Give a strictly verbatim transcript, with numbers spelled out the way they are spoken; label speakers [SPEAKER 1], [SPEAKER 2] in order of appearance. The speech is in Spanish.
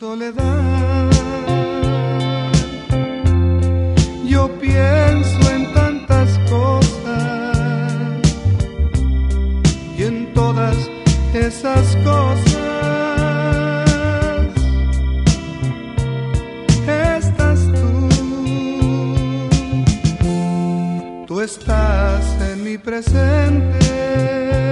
[SPEAKER 1] soledad. Yo pienso en tantas cosas y en todas esas cosas estás tú. Tú estás en mi presente.